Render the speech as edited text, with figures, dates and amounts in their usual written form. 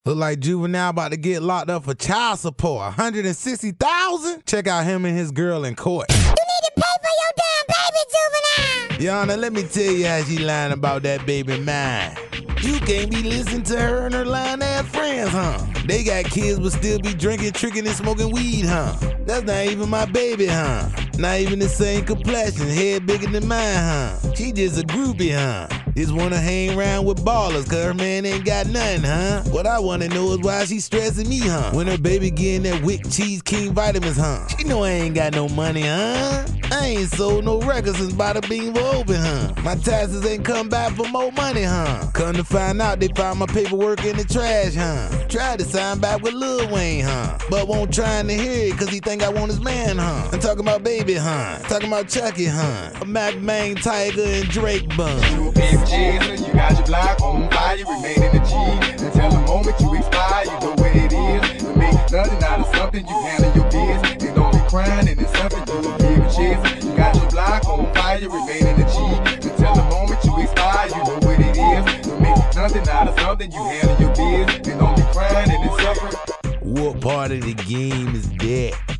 Look like Juvenile about to get locked up for child support. $160,000? Check out him and his girl in court. You need to pay for your damn baby, Juvenile. Yana, let me tell you how she lying about that baby mine. You can't be listening to her and her lying-ass friends, huh? They got kids but still be drinking, tricking, and smoking weed, huh? That's not even my baby, huh? Not even the same complexion, head bigger than mine, huh? She just a groupie, huh? Just wanna hang around with ballers cause her man ain't got nothing, huh? What I wanna know is why she stressing me, huh? When her baby getting that Wick Cheese King vitamins, huh? She know I ain't got no money, huh? I ain't sold no records since Bada Bean was open, huh? My taxes ain't come back for more money, huh? Come to find out they found my paperwork in the trash, huh? Tried to sign back with Lil Wayne, huh? But won't trying to hear it cause he think I want his man, huh? I'm talking about baby, huh? Talking about Chucky, huh? Mac Main, Tiger, and Drake bun. You big Jesus, you got your block on fire, you remain in the G. Until the moment you expire, you know what it is. To make nothing out of something, you handle your biz. And don't be crying, and it's something you big Jesus. You got your block on fire, you remain in the G. Until the moment you expire, you know what it is. To make nothing out of something, you handle your biz. And don't be crying, and it's something. What part of the game is that?